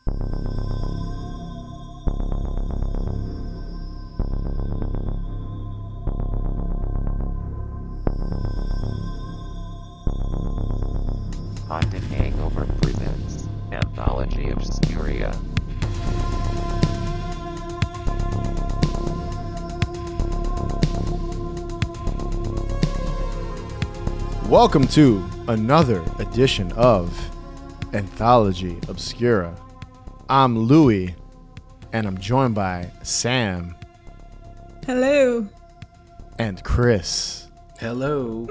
Haunted Hangover presents Anthology Obscuria. Welcome to another edition of Anthology Obscura. I'm Louie, and I'm joined by Sam. Hello. And Chris. Hello.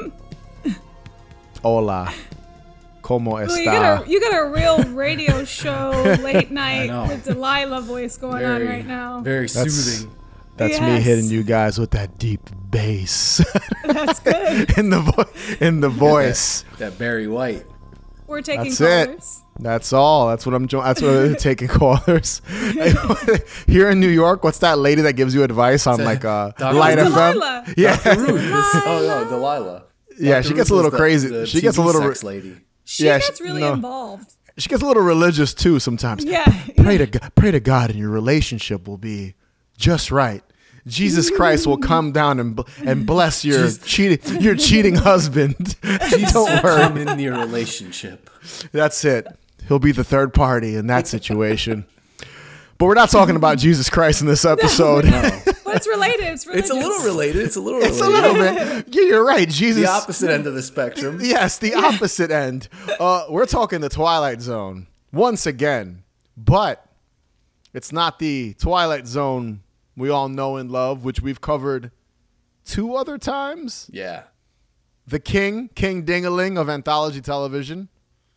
Hola. ¿Cómo Louie, está? you got a real radio show late night with Delilah voice going on right now. Very soothing. That's me Yes. hitting you guys with that deep bass That's good. in the voice. That Barry White. We're taking That's callers. it. That's all. That's what That's what I'm taking callers. Here in New York, what's that lady that gives you advice on like Light Delilah. FM? Yeah, Oh no, Delilah. yeah. Dr. She gets Ruth a little was crazy. the She gets a TV little. sex lady. She Yeah, gets really no. involved. She gets a little religious too sometimes. Yeah. Pray to God, and your relationship will be just right. Jesus Christ will come down and bless your cheating husband. Don't worry. Come in your relationship. That's it. He'll be the third party in that situation. But we're not talking about Jesus Christ in this episode. But it's related. It's religious. It's a little related. It's a little related. It's a little bit. Yeah, you're right. Jesus. The opposite end of the spectrum. Yes, the opposite end. We're talking the Twilight Zone once again, but it's not the Twilight Zone we all know and love, which we've covered 2 other times. Yeah. The King Dingaling of anthology television.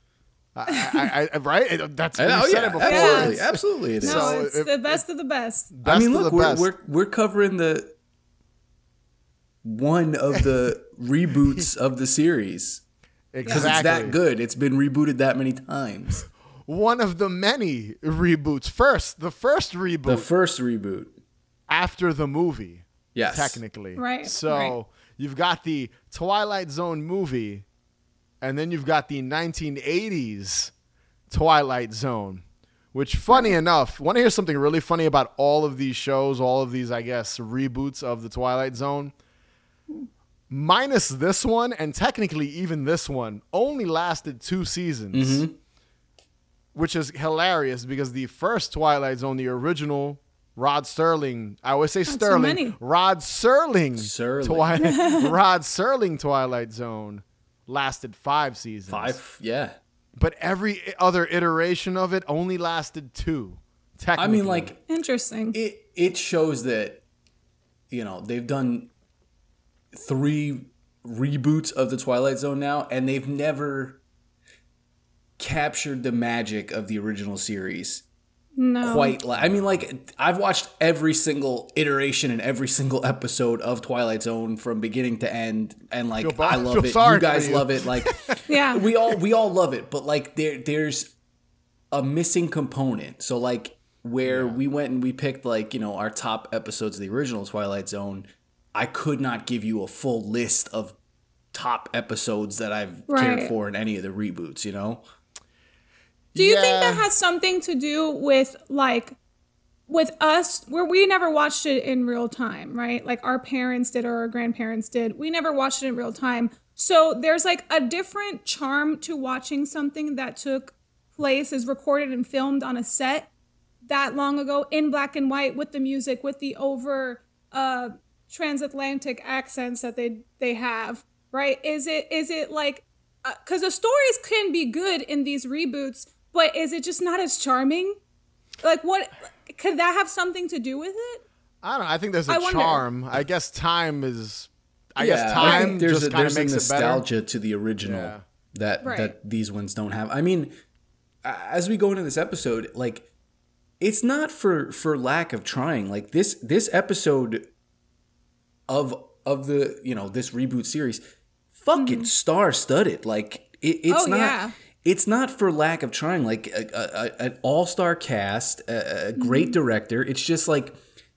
Right? That's we said it before. Absolutely. Yes. Absolutely it is. No, So it's if- the best of the best. I Best mean, of look, the best. we're covering the one of the reboots of the series. Because it's that good. It's been rebooted that many times. One of the many reboots. The first reboot The first reboot. after the movie. Yes. Technically. Right, So right. you've got the Twilight Zone movie, and then you've got the 1980s Twilight Zone, which, funny enough, want to hear something really funny about all of these shows, all of these, I guess, reboots of the Twilight Zone? Minus this one, and technically even this one, only lasted 2 seasons, which is hilarious because the first Twilight Zone, the original Rod Serling, I always say so Sterling, many. Rod Serling, Serling. Rod Serling Twilight Zone lasted 5 seasons. 5, yeah. But every other iteration of it only lasted 2. Technically. I mean, like, Interesting. it shows that, you know, they've done 3 reboots of the Twilight Zone now, and they've never captured the magic of the original series. No. Quite like, I mean, like, I've watched every single iteration and every single episode of Twilight Zone from beginning to end, and like, I love it. sorry You guys for you. love it. Like, Yeah. we all love it, but like, there's a missing component. So like, where we went and we picked, like, you know, our top episodes of the original Twilight Zone, I could not give you a full list of top episodes that I've cared Right. for in any of the reboots, you know? Do you think Yeah. that has something to do with with us, where we never watched it in real time, right? Like our parents did or our grandparents did. We never watched it in real time. So there's like a different charm to watching something that took place, is recorded and filmed on a set that long ago in black and white with the music, with the over transatlantic accents that they have, right? Is it like, because the stories can be good in these reboots, but is it just not as charming? Like, what could that have something to do with it? I don't know. I think there's a I wonder. charm. I guess time is. I Yeah, guess time there's just kind of a makes it better. nostalgia to the original Yeah. that Right. these ones don't have. I mean, as we go into this episode, like, it's not for lack of trying. Like, this episode of the, you know, this reboot series, fucking star-studded. Like, it's Oh, not. yeah. It's not for lack of trying. Like, an all-star cast, a great director. It's just like,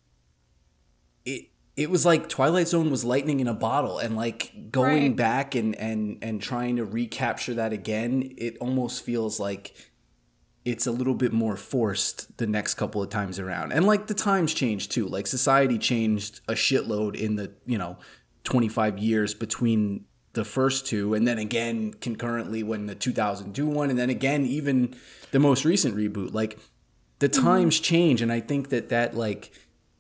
it was like Twilight Zone was lightning in a bottle, and like going Right. back and trying to recapture that again, it almost feels like it's a little bit more forced the next couple of times around. And like the times changed too. Like society changed a shitload in the, 25 years between the first two, and then again concurrently when the 2002 one, and then again even the most recent reboot. Like the times change, and I think that like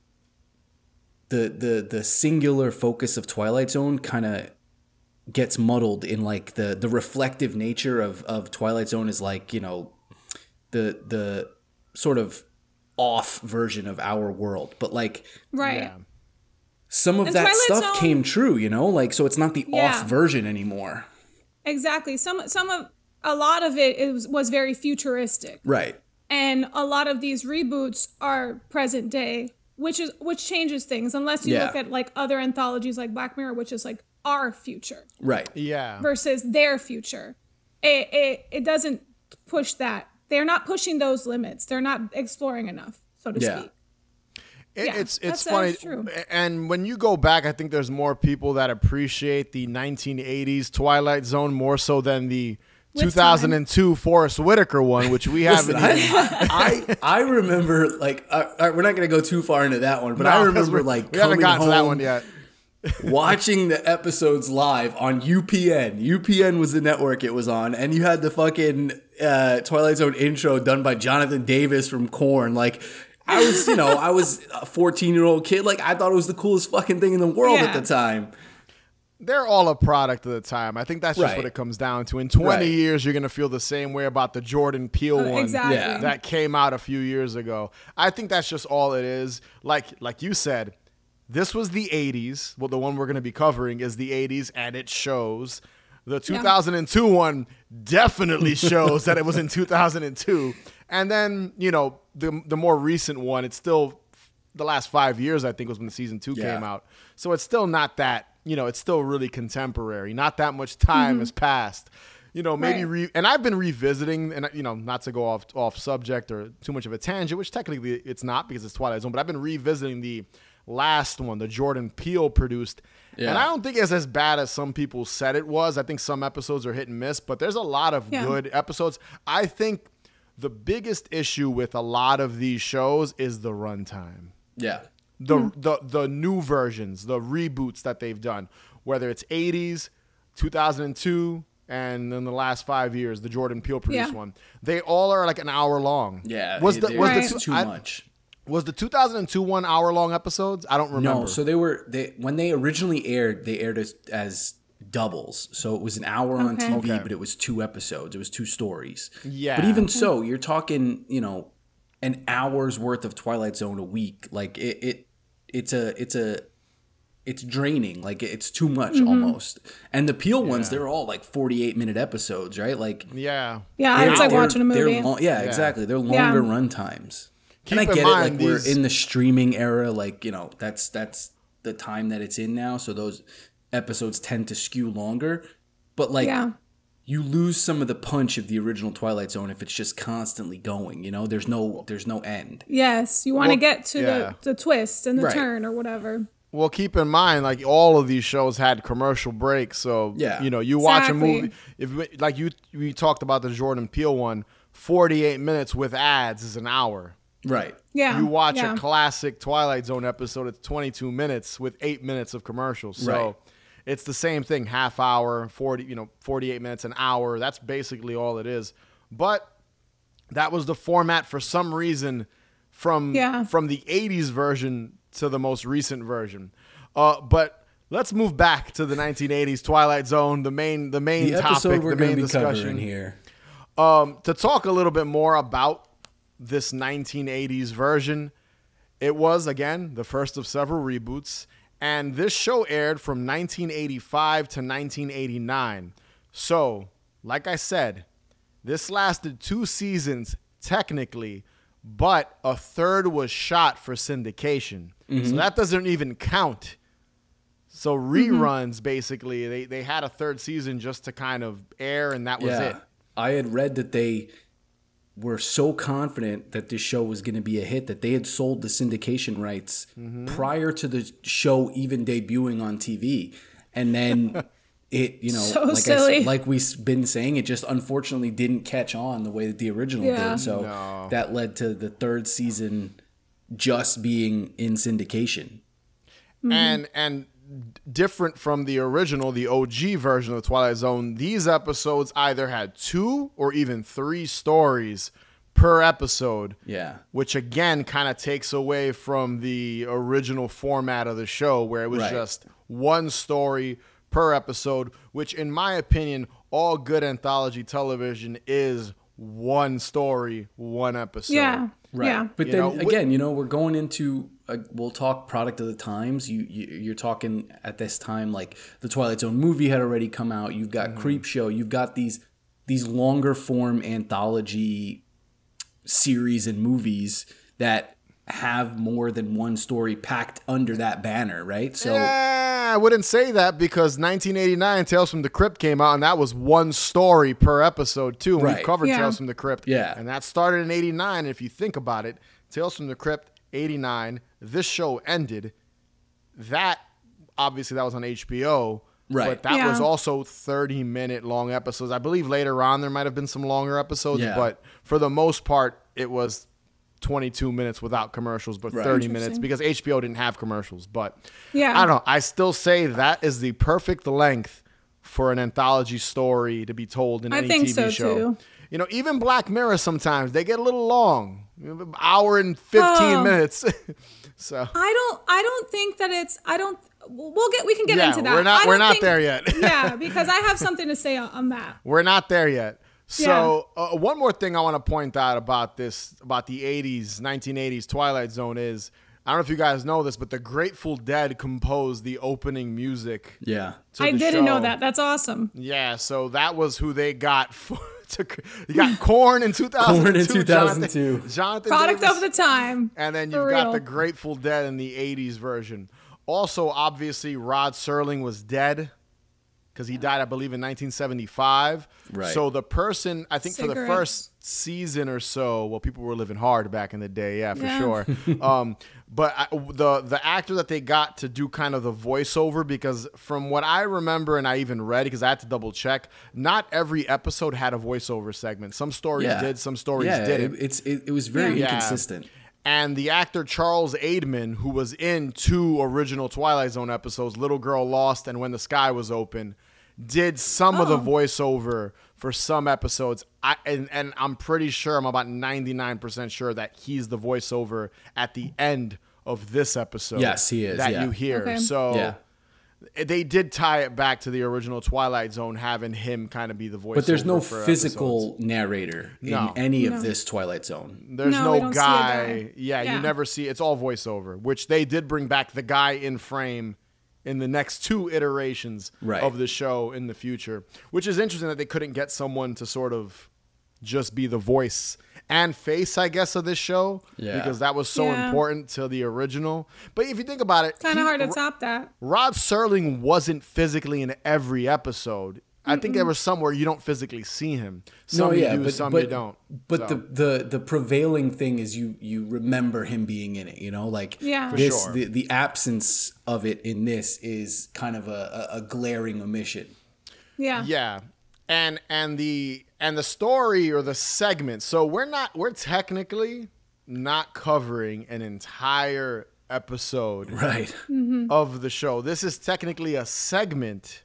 the singular focus of Twilight Zone kind of gets muddled in like the reflective nature of Twilight Zone is like, the sort of off version of our world, but like Right. Yeah. some of And that Twilight stuff Zone- came true, like, so it's not the Yeah. off version anymore. Exactly. A lot of it was very futuristic. Right. And a lot of these reboots are present day, which changes things unless you Yeah. look at like other anthologies like Black Mirror, which is like our future Right. Yeah. versus their future. It doesn't push that. They're not pushing those limits. They're not exploring enough, so to Yeah. speak. It- Yeah, it's that's funny, true. and when you go back, I think there's more people that appreciate the 1980s Twilight Zone more so than the With 2002 Forrest Whitaker one, which we Listen, haven't. Even, I remember like we're not gonna go too far into that one, but No, I 'cause remember like we haven't coming gotten home, to that one yet. watching the episodes live on UPN. UPN was the network it was on, and you had the fucking Twilight Zone intro done by Jonathan Davis from Korn. Like, I was, I was a 14-year-old kid. Like, I thought it was the coolest fucking thing in the world Yeah. at the time. They're all a product of the time. I think that's just Right. what it comes down to. In 20 Right. years, you're going to feel the same way about the Jordan Peele one Exactly. Yeah. that came out a few years ago. I think that's just all it is. Like you said, this was the 80s. Well, the one we're going to be covering is the 80s, and it shows. The 2002 one definitely shows that it was in 2002. And then, the more recent one, it's still the last 5 years, I think, was when the season 2 Yeah. came out. So it's still not that, it's still really contemporary. Not that much time has passed. Maybe Right. and I've been revisiting, and not to go off subject or too much of a tangent, which technically it's not because it's Twilight Zone, but I've been revisiting the last one, the Jordan Peele produced. Yeah. And I don't think it's as bad as some people said it was. I think some episodes are hit and miss, but there's a lot of Yeah. good episodes. I think the biggest issue with a lot of these shows is the runtime. Yeah. The new versions, the reboots that they've done, whether it's 80s, 2002, and then the last 5 years, the Jordan Peele produced Yeah. one, they all are like an hour long. Yeah. Right. too much. Was the 2002 one hour long episodes? I don't remember. No, so when they originally aired, they aired as doubles. So it was an hour on Okay. TV, Okay. but it was 2 episodes. It was 2 stories. Yeah. But even so, you're talking, an hour's worth of Twilight Zone a week. Like it's draining. Like it's too much almost. And the Peel ones, they're all like 48-minute episodes, right? Like Yeah. Yeah, it's like watching a movie. Exactly. They're Yeah. longer run times. Keep And I in get mind it. Like these- we're in the streaming era. Like that's the time that it's in now. So those episodes tend to skew longer. But like Yeah. you lose some of the punch of the original Twilight Zone if it's just constantly going. There's no end. Yes, you want to Well, get to yeah. the twist and the Right. turn or whatever. Well, keep in mind, like all of these shows had commercial breaks, so Yeah. you watch a Exactly. movie. If like we talked about the Jordan Peele one, 48 minutes with ads is an hour. Right. Yeah. You watch yeah. a classic Twilight Zone episode, it's 22 minutes with 8 minutes of commercials. So Right. it's the same thing, half hour, 48 minutes, an hour. That's basically all it is. But that was the format for some reason from the 80s version to the most recent version. But let's move back to the 1980s Twilight Zone, the main The topic, episode we're the going main to be discussion covering here. to talk a little bit more about this 1980s version. It was, again, the first of several reboots, and this show aired from 1985 to 1989. So, like I said, this lasted 2 seasons technically, but a third was shot for syndication. So that doesn't even count. So reruns, basically, they had a third season just to kind of air, and that was it. I had read that they were so confident that this show was going to be a hit that they had sold the syndication rights prior to the show even debuting on TV. And then it, So like silly. like we've been saying, it just unfortunately didn't catch on the way that the original Yeah. did. So No. that led to the third season just being in syndication. And different from the original, the OG version of the Twilight Zone, these episodes either had 2 or even 3 stories per episode. Yeah. Which again kind of takes away from the original format of the show, where it was Right. just one story per episode, which in my opinion, all good anthology television is one story, one episode. Yeah. Right. Yeah. But You then know, again, we're going into we'll talk product of the times. You're talking at this time like the Twilight Zone movie had already come out. You've got Creep Show. You've got these longer form anthology series and movies that have more than one story packed under that banner, right? So I wouldn't say that, because 1989 Tales from the Crypt came out, and that was one story per episode too. And Right. we covered Yeah. Tales from the Crypt. Yeah. And that started in 89. If you think about it, Tales from the Crypt, 89, this show ended. That, obviously, that was on HBO. Right. But that Yeah. was also 30-minute long episodes. I believe later on there might have been some longer episodes, Yeah. but for the most part, it was 22 minutes without commercials, but Right. 30 minutes Interesting. because HBO didn't have commercials. But Yeah. I don't know. I still say that is the perfect length for an anthology story to be told in I any think TV so, show. too. You know, even Black Mirror sometimes they get a little long, an hour and 15 Oh. minutes. So I don't think that it's we can get Yeah, into that. we're not- I we're don't not think- there yet. Yeah, because I have something to say on that. we're not there yet. So one more thing I want to point out about the 80s, 1980s Twilight Zone is, I don't know if you guys know this, but the Grateful Dead composed the opening music. yeah. To I the didn't know show. that. That's awesome. Yeah, so that was who they got for. You got Korn in 2002. Korn in 2002. Jonathan Product Davis, of the time. and then For you've got real. the Grateful Dead in the 80s version. Also, obviously, Rod Serling was dead because he died, I believe, in 1975. Right. So the person, I think, for the Cigarettes. first season or so, well, people were living hard back in the day, yeah, for Yeah. sure. But the actor that they got to do kind of the voiceover, because from what I remember, and I even read, because I had to double check, not every episode had a voiceover segment. Some stories Yeah. did, some stories Yeah, didn't. it was very Yeah. inconsistent. And the actor Charles Aidman, who was in 2 original Twilight Zone episodes, Little Girl Lost and When the Sky Was Open, did some of the voiceover for some episodes. And I'm pretty sure, I'm about 99% sure that he's the voiceover at the end of this episode. Yes, he is, That yeah. you hear. Okay. So Yeah. they did tie it back to the original Twilight Zone, having him kind of be the voiceover. But there's no for physical episodes. narrator in No. any No. of this Twilight Zone. There's No, we no don't see a guy. guy. Yeah, Yeah. you never see. It's all voiceover, which they did bring back the guy in frame in the next 2 iterations Right. of the show in the future, which is interesting that they couldn't get someone to sort of just be the voice and face, I guess, of this show, Yeah. because that was so Yeah. important to the original. But if you think about it, Kind of hard to top that. Rod Serling wasn't physically in every episode. I think there was some where you don't physically see him. Some you do, some you don't. But So. the prevailing thing is you remember him being in it. Like Yeah. For this sure. the absence of it in this is kind of a glaring omission. Yeah. Yeah. And the story or the segment. So we're technically not covering an entire episode Right. of the show. This is technically a segment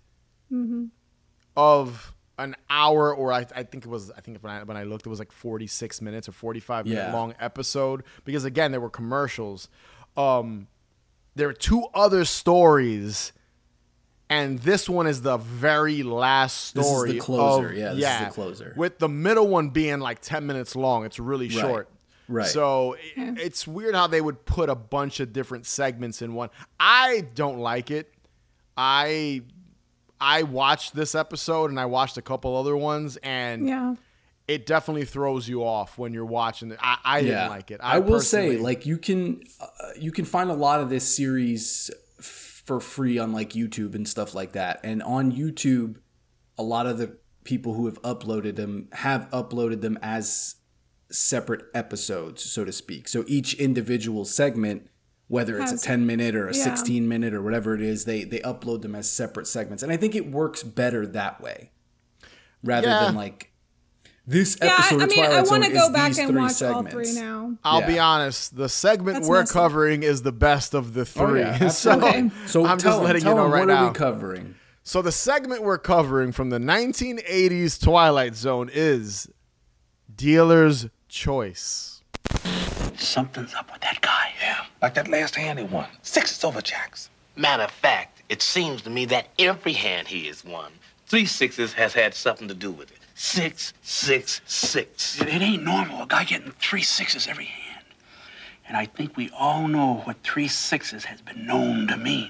of an hour, or I think when I looked, it was like 46 minutes or 45 minute Yeah. long episode, because again, there were commercials. There are 2 other stories, and this one is the very last This is story. the closer. of- Yeah, this is the closer. With the middle one being like 10 minutes long. It's really short. Right. So it's weird how they would put a bunch of different segments in one. I don't like it. I watched this episode and I watched a couple other ones, and Yeah. it definitely throws you off when you're watching it. I didn't like it. I will say, personally- like you can find a lot of this series for free on like YouTube and stuff like that. And on YouTube, a lot of the people who have uploaded them as separate episodes, so to speak. So each individual segment whether it's a Has- 10-minute or a yeah. 16-minute or whatever it is, they upload them as separate segments. And I think it works better that way rather Yeah. than like this Yeah, episode I of mean, I Twilight Zone want to go is back these and three watch segments. all three now. I'll Yeah. be honest. The segment That's we're messy. covering is the best of the three. Oh, yeah, so absolutely. Okay. So I'm tell just letting them, you know right what now. are we covering? So the segment we're covering from the 1980s Twilight Zone is Dealer's Choice. Something's up with that guy. Yeah, like that last hand he won. 6 over jacks. Matter of fact, it seems to me that every hand he has won, 3 sixes has had something to do with it. 6, 6, 6. It ain't normal, a guy getting 3 6s every hand. And I think we all know what 3 6s has been known to mean.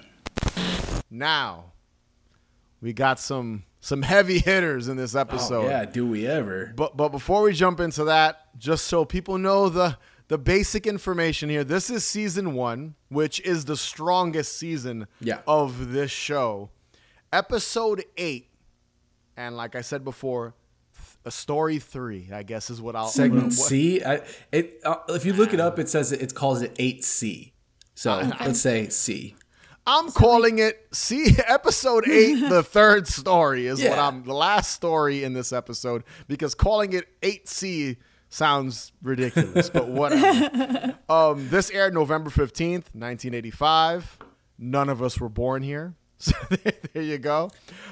Now, we got some heavy hitters in this episode. Oh, yeah, do we ever? But before we jump into that, just so people know the basic information here, this is season 1, which is the strongest season Yeah. of this show. Episode 8, and like I said before, a story 3, I guess is what I'll Segment C. If you look it up, it says it calls it 8C. So let's say C. I'm calling it episode 8, the third story is what Yeah. the last story in this episode, because calling it 8C sounds ridiculous, but whatever. This aired November 15th, 1985. None of us were born here. So there you go.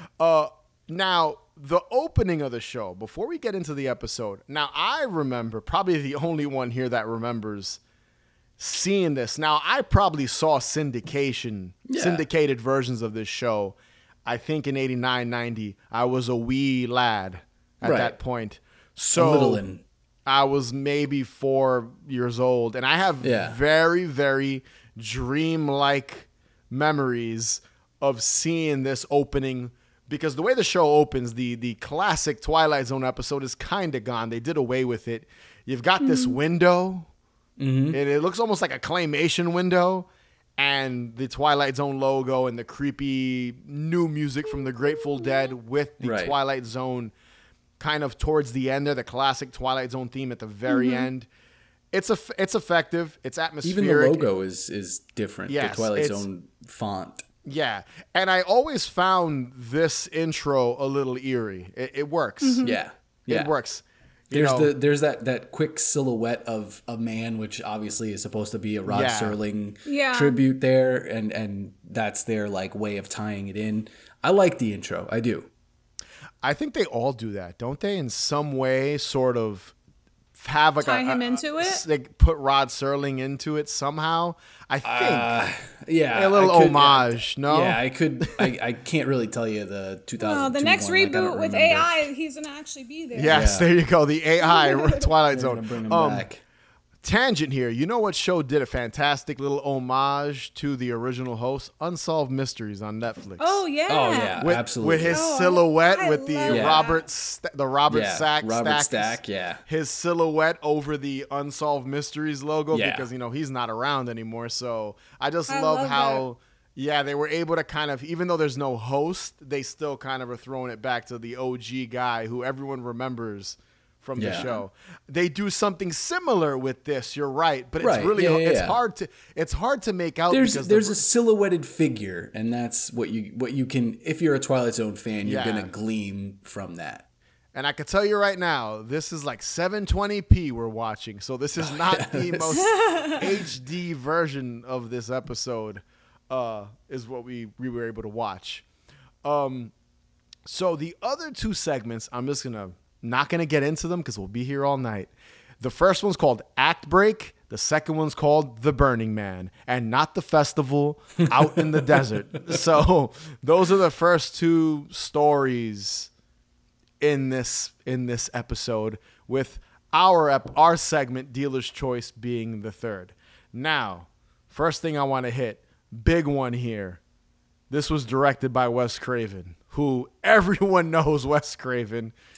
Now, the opening of the show, before we get into the episode, now I remember, probably the only one here that remembers seeing this. Now, I probably saw syndicated versions of this show. I think in 89, 90, I was a wee lad at Right. that point. So Littlin'. I was maybe 4 years old, and I have very, very dream-like memories of seeing this opening, because the way the show opens, the classic Twilight Zone episode is kind of gone. They did away with it. You've got this window, and it looks almost like a claymation window, and the Twilight Zone logo and the creepy new music from the Grateful Dead with the Right. Twilight Zone kind of towards the end there, the classic Twilight Zone theme at the very end. It's effective. It's atmospheric. Even the logo is different. Yes, the Twilight it's- Zone font. Yeah. And I always found this intro a little eerie. It works. Yeah. Yeah. It works. You There's know, that quick silhouette of a man, which obviously is supposed to be a Rod Yeah. Serling Yeah. tribute there, and that's their like way of tying it in. I like the intro. I do. I think they all do that, don't they? In some way, sort of have like Tie him into it? They put Rod Serling into it somehow. I think. Yeah, A little I could- homage, no? Yeah, I could. I can't really tell you the 2002 Well, the next one, like, I don't reboot with remember. AI, he's gonna actually be there. Yes, Yeah. there you go. The AI Twilight They're gonna Zone. bring him back. Tangent here. You know what show did a fantastic little homage to the original host? Unsolved Mysteries on Netflix. Oh yeah. Oh yeah, with, absolutely. with his Oh, silhouette I with the love that. Robert Yeah, Stack Robert Stack, yeah. his silhouette over the Unsolved Mysteries logo, Yeah. because he's not around anymore. So I just I love love how they were able to kind of, even though there's no host, they still kind of are throwing it back to the OG guy who everyone remembers from the Yeah. show. They do something similar with this. You're right, but it's Right, really yeah, it's yeah. hard to make out. There's because a silhouetted figure, and that's what you can. If you're a Twilight Zone fan, you're Yeah. gonna glean from that. And I can tell you right now, this is like 720p we're watching. So this is not the most HD version of this episode, is what we were able to watch. So the other two segments, I'm just not going to get into them because we'll be here all night. The first one's called Act Break. The second one's called The Burning Man, and not the festival out in the desert. So those are the first two stories in this episode, with our segment Dealer's Choice being the third. Now, first thing I want to hit, big one here. This was directed by Wes Craven, who everyone knows Wes Craven.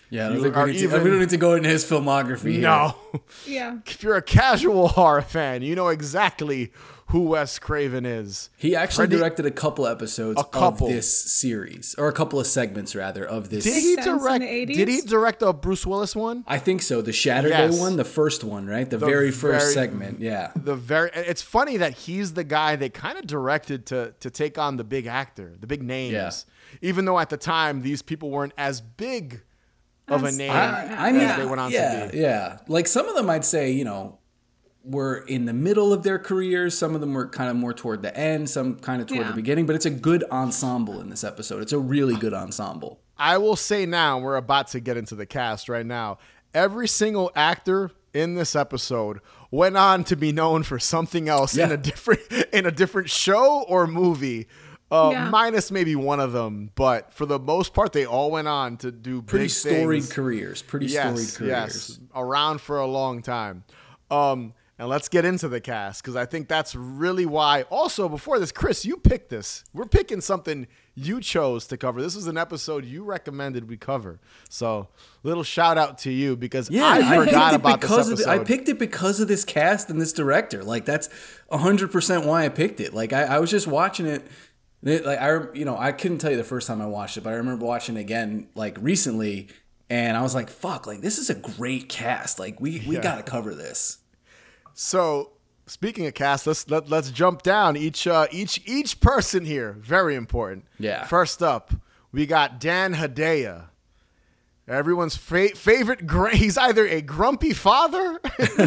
Yeah, I You don't think are we need to, even- we don't need to go into his filmography here. No. Yeah. If you're a casual horror fan, you know exactly who Wes Craven is. He actually Freddy- directed a couple episodes couple. of this series, or a couple of segments rather of this. Did he Sense in direct? the 80s? Did he direct a Bruce Willis one? I think so. The Saturday Yes. one, the first one, right? The very first very- segment. Yeah. It's funny that he's the guy they kind of directed to take on the big actor, the big names. Yeah. Even though at the time these people weren't as big of a As- name I mean, as they went on to be. Yeah. Like some of them I'd say, you know, were in the middle of their careers. Some of them were kind of more toward the end, some kind of toward Yeah. the beginning, but it's a good ensemble in this episode. It's a really good ensemble. I will say now, we're about to get into the cast right now. Every single actor in this episode went on to be known for something else in Yeah. a different show or movie. Yeah. Minus maybe one of them, but for the most part, they all went on to do Pretty big storied things. careers. Pretty storied careers. Yes, around for a long time. And let's get into the cast because I think that's really why. Also, before this, Chris, you picked this. We're picking something you chose to cover. This was an episode you recommended we cover. So, little shout out to you because I forgot about this episode. I picked it because of this cast and this director. Like that's 100% why I picked it. Like I was just watching it. Like I couldn't tell you the first time I watched it, but I remember watching it again like recently, and I was like, "Fuck! Like this is a great cast. Like we got to cover this." So, speaking of cast, let's jump down each person here. Very important. Yeah. First up, we got Dan Hedaya. Everyone's favorite. He's either a grumpy father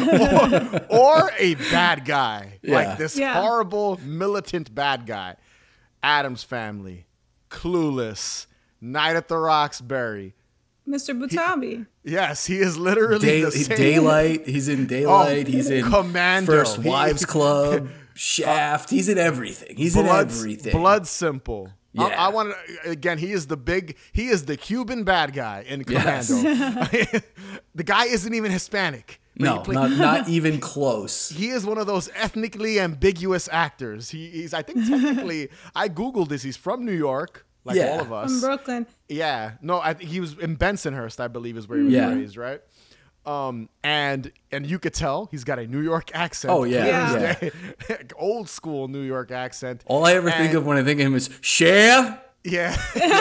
or a bad guy, like this Yeah. horrible militant bad guy. Addams Family, Clueless, Night at the Roxbury. Mr. Butabi. Yes, he is literally the same. Daylight. He's in Daylight. He's in Commando. First Wives Club. Shaft. He's in everything. He's in everything. Blood Simple. Yeah. I want to again. He is the Cuban bad guy in Commando. Yes. The guy isn't even Hispanic. but No, not even close. He is one of those ethnically ambiguous actors. He's I think technically I googled this. He's from New York, like Yeah. all of us. From Brooklyn. Yeah. No, I think he was in Bensonhurst, I believe, is where he was Yeah. raised, right? And you could tell he's got a New York accent. Oh, yeah. Old school New York accent. All I ever think of when I think of him is Cher. Yeah.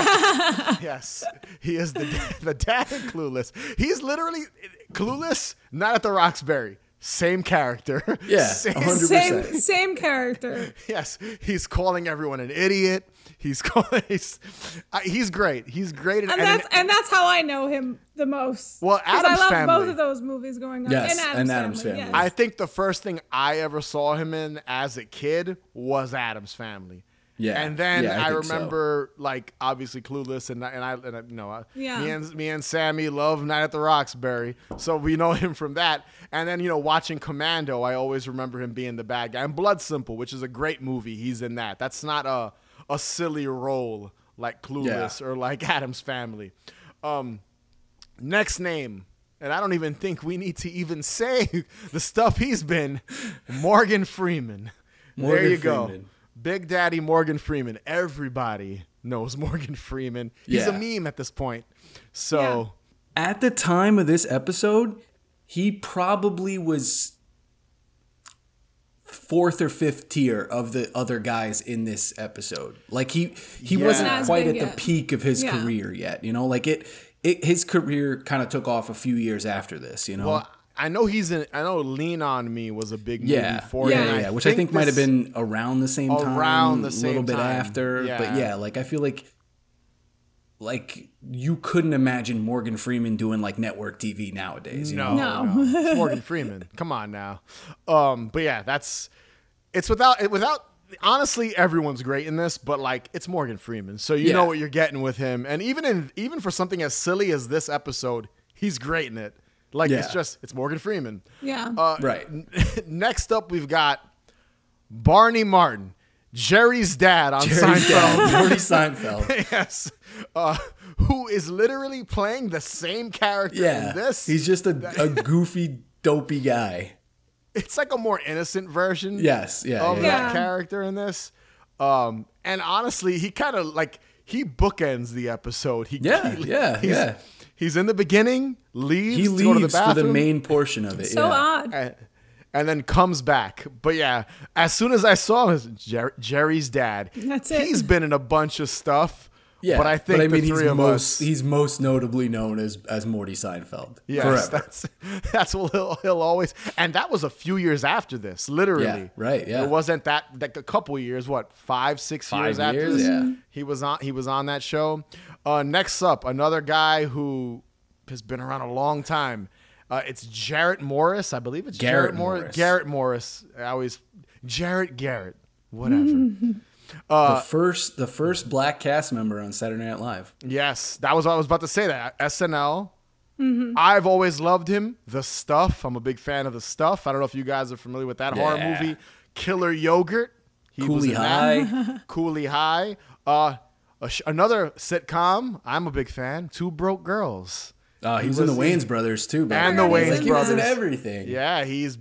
Yes. He is the dad in Clueless. He's literally Clueless, Not at the Roxbury. Same character. Yeah, Same, 100%. Same character. Yes. He's calling everyone an idiot. He's calling. He's great. He's great. And that's how I know him the most. Well, 'Cause Addams I love Family. both of those movies going on. Yes, and Addams Family. yes. I think the first thing I ever saw him in as a kid was Addams Family. Yeah. And then Yeah, I I think so. remember, like, obviously Clueless, and Yeah. me and Sammy love Night at the Roxbury, so we know him from that. And then watching Commando, I always remember him being the bad guy. And Blood Simple, which is a great movie, he's in that. That's not a silly role like Clueless or like Addams Family. Next name. And I don't even think we need to even say the stuff he's been. Morgan Freeman. There you go. Freeman. Big Daddy Morgan Freeman. Everybody knows Morgan Freeman. He's a meme at this point. So, At the time of this episode, he probably was fourth or fifth tier of the other guys in this episode. Like he wasn't Not as quite big at the yet. peak of his Yeah. career yet. Like his career kind of took off a few years after this. well, I know Lean on Me was a big movie for Yeah. him. and Yeah, which I think might have been around the same time. Around the a same little bit time. after. Yeah. But yeah, like I feel like you couldn't imagine Morgan Freeman doing like network TV nowadays. You know? No. It's Morgan Freeman. Come on now. But yeah, it's without honestly, everyone's great in this, but like it's Morgan Freeman. So you know what you're getting with him. And even for something as silly as this episode, he's great in it. Like it's Morgan Freeman. Yeah. Right. Next up we've got Barney Martin, Jerry's dad on Seinfeld. Morty Seinfeld. Yes. Who is literally playing the same character Yeah. in this. He's just a goofy, dopey guy. It's like a more innocent version Yes. Yeah. of yeah. that Yeah. character in this. And honestly, he kind of like he bookends the episode. He He's in the beginning, leaves He to go to the leaves for bathroom, the main portion of it. So yeah. odd. and then comes back. But yeah, as soon as I saw him, as Jerry's dad. That's it. He's been in a bunch of stuff. Yeah, but I think the three of us. he's most notably known as Morty Seinfeld. Yes, forever. that's what he'll always. And that was a few years after this, literally. Yeah, right, yeah. It wasn't that like a couple years. What 5-6 years after years, this? yeah. He was on that show. Next up, another guy who has been around a long time. It's Jarrett Morris, I believe it's Garrett Jarrett Morris. Morris. Garrett Morris. I always Garrett. Whatever. The first black cast member on Saturday Night Live. Yes, that was what I was about to say. That SNL. I've always loved him. The Stuff. I'm a big fan of The Stuff. I don't know if you guys are familiar with that horror Yeah. movie, Killer Yogurt. He was Cooley in that. High. Cooley High. Another sitcom. I'm a big fan. Two Broke Girls. He was in the Wayans Brothers too, baby. And the Wayans He was in Brothers. everything. Yeah, he's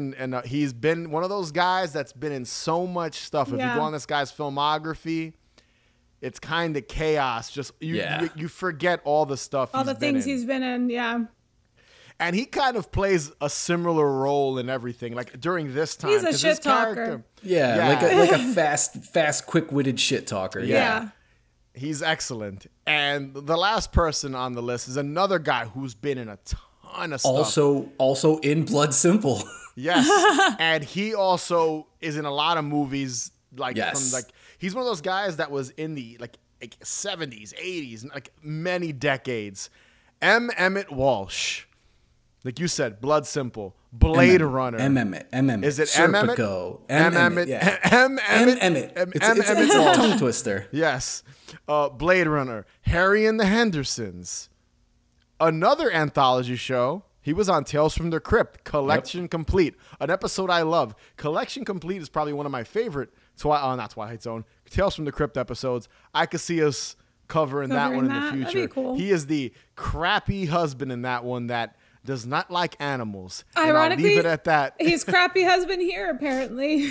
been one of those guys that's been in so much stuff. If Yeah. you go on this guy's filmography, it's kind of chaos. Just you forget all the stuff. All the things in. he's been in, yeah. And he kind of plays a similar role in everything. Like during this time, He's a 'cause shit his talker. character- Yeah, like a fast, quick-witted shit talker. Yeah. He's excellent. And the last person on the list is another guy who's been in a ton of stuff. Also in Blood Simple. Yes. And he also is in a lot of movies. Like Yes. from like he's one of those guys that was in the like 70s, 80s, like many decades. M. Emmett Walsh. Like you said, Blood Simple, Blade Runner. M. Emmett. Is it M. Emmett? Serpico. M. Emmett. Yeah. M. Emmett. Emmett. It's Emmett a Walsh. tongue twister. Yes. Blade Runner, Harry and the Hendersons. Another anthology show. He was on Tales from the Crypt, Collection Complete, an episode I love. Collection Complete is probably one of my favorite not Twilight Zone, Tales from the Crypt episodes. I could see us covering that one in the Covering that? future. That'd be cool. He is the crappy husband in that one that does not like animals. And I'll Ironically, leave it at that. He's crappy husband here, apparently.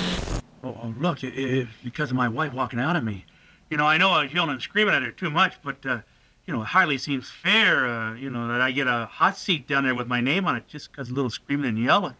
Oh, look, because of my wife walking out at me. You know, I know I was yelling and screaming at her too much, but, you know, it hardly seems fair, that I get a hot seat down there with my name on it just because a little screaming and yelling.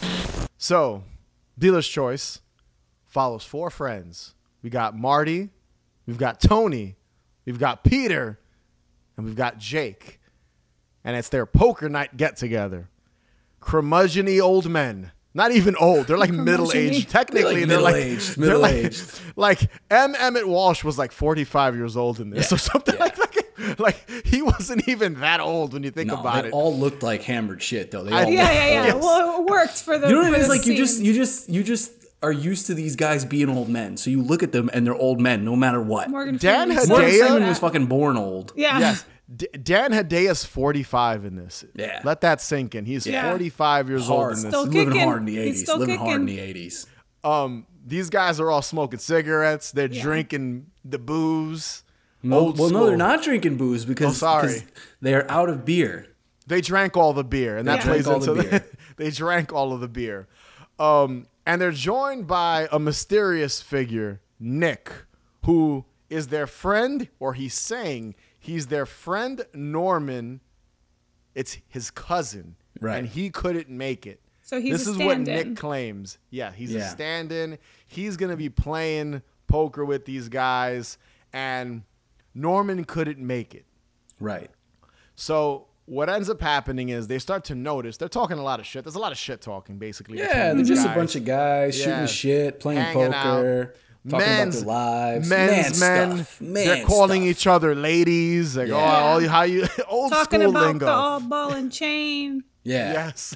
So, Dealer's Choice follows 4 friends. We got Marty, we've got Tony, we've got Peter, and we've got Jake. And it's their poker night get-together. Curmudgeon-y old men. Not even old. They're like middle-aged. Technically, They're like they're middle-aged. like M. Emmett Walsh was like 45 years old in this or something like that. Like, he wasn't even that old when you think No, about they it. all looked like hammered shit though. They all Yeah. Yes. Well, it worked for the. You know what for it is? the Like scene. you just are used to these guys being old men, so you look at them and they're old men no matter what. Morgan Dan Freeman Hedaya- said Morgan Freeman that. was fucking born old. Yeah. Yes. Dan Hedaya's 45 in this. Yeah. Let that sink in. He's Yeah. 45 years Hard. old in this. Still Living kicking. hard in the He's 80s. still Living hard in kicking. the 80s. These guys are all smoking cigarettes. They're drinking the booze. Old Well, no, school. they're not drinking booze because, sorry. because they're out of beer. They drank all the beer, and that Yeah. plays Drank all into the beer. they drank all of the beer. And they're joined by a mysterious figure, Nick, who is their friend, or he's saying he's their friend Norman. It's his cousin, Right. and he couldn't make it. So he's this a is what stand-in. Nick claims. Yeah, he's a Yeah. stand-in. He's gonna be playing poker with these guys, and Norman couldn't make it. Right. So what ends up happening is they start to notice they're talking a lot of shit. There's a lot of shit talking, basically. Yeah, between they're these just a guys. bunch of guys shooting Yeah. the shit, playing Hanging poker, talking about their lives, men's men. stuff, They're calling stuff. each other ladies. Like, Yeah. oh, how you old Talking school about lingo. the all ball and chain. Yeah. Yes.